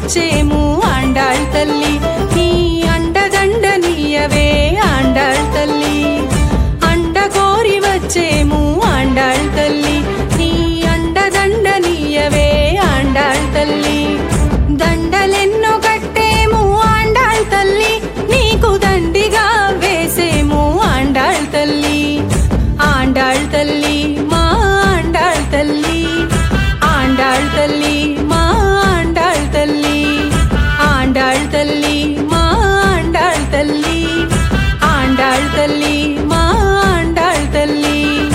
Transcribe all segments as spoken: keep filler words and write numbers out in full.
వచ్చేము ఆండాళ్ తల్లి నీ అండదండ నీయవే ఆండాళ్ తల్లి అండ కోరి వచ్చేము ఆండాళ్ తల్లి నీ అండదండ నీయవే ఆండాళ్ తల్లి దండలెన్నో కట్టేము ఆండాళ్ తల్లి నీకు దండిగా వేసేము ఆండాళ్ తల్లి ఆండాళ్ తల్లి మా ఆండాళ్ తల్లి ఆండాళ్ తల్లి మా ఆండాళ్ తల్లి ఆండాళ్ తల్లి మా ఆండాళ్ తల్లి ఆండాళ్ తల్లి మా ఆండాళ్ తల్లి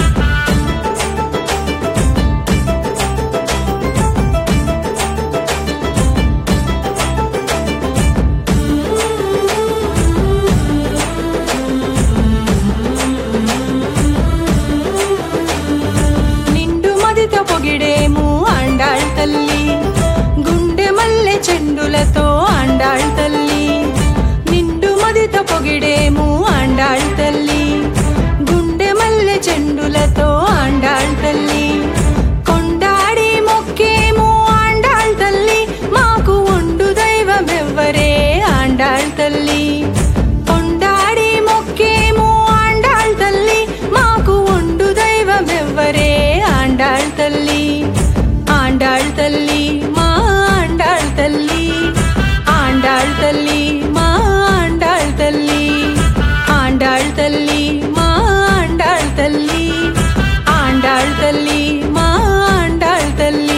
నిండు మదితో పొగిడేము ఆండాళ్ తల్లి గుండె మల్లె చెండులతో ఆండాళ్ తల్లి నిండు మదితో పొగిడేము ఆండాళ్ తల్లి గుండె మల్లె చెండులతో ఆండాళ్ తల్లి కొండాడి మొక్కేము ఆండాళ్ తల్లి మాకు ఉండు దైవమెవ్వరే ఆండాళ్ తల్లి కొండాడి మొక్కేము ఆండాళ్ తల్లి మాకు ఉండు దైవమెవ్వరే ఆండాళ్ తల్లి ఆండాళ్ తల్లి మా ఆండాళ్ తల్లి ఆండాళ్ తల్లి మా ఆండాళ్ తల్లి ఆండాళ్ తల్లి మా ఆండాళ్ తల్లి ఆండాళ్ తల్లి మా ఆండాళ్ తల్లి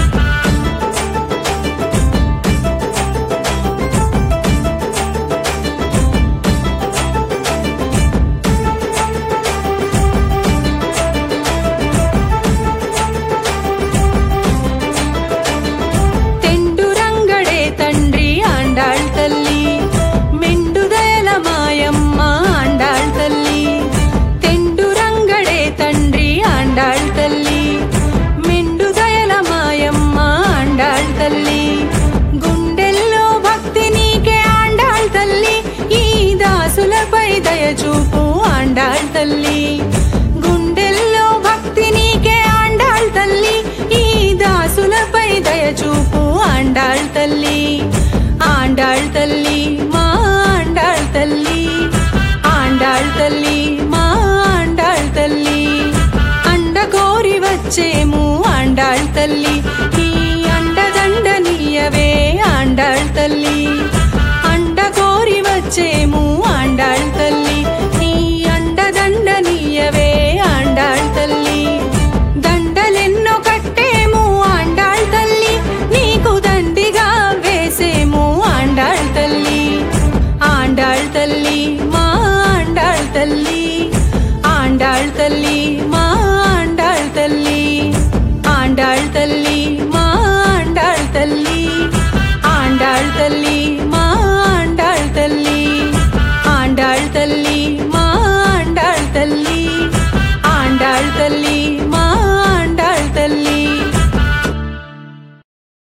తెండు రంగడే తండ్రి ఆండాళ్ తల్లి మెండుదయల మాయమ్మ ఆండాళ్ తల్లి తెండు రంగడే తండ్రి ఆండాళ్ తల్లి మెండుదయల మాయమ్మ ఆండాళ్ తల్లి గుండెల్లో భక్తి నీకే ఆండాళ్ తల్లి ఈ దాసులపై దయచూపు ఆండాళ్ తల్లి గుండెల్లో భక్తి నీకే ఆండాళ్ తల్లి ఈ దాసులపై దయచూపు ఆండాళ్ తల్లి ఆండాళ్ తల్లి మా ఆండాళ్ తల్లి ఆండాళ్ తల్లి మా ఆండాళ్ తల్లి అండ కోరి వచ్చేము ఆండాళ్ తల్లి ఈ అండదండ నీయవే ఆండాళ్ తల్లి అండ కోరి వచ్చేము ఆండాళ్ తల్లి నీ అండదండ నీయవే ఆండాళ్ తల్లి దండలెన్నో కట్టేము ఆండాళ్ తల్లి నీకు దండిగా వేసేము ఆండాళ్ తల్లి ఆండాళ్ తల్లి మా ఆండాళ్ తల్లి ఆండాళ్ తల్లి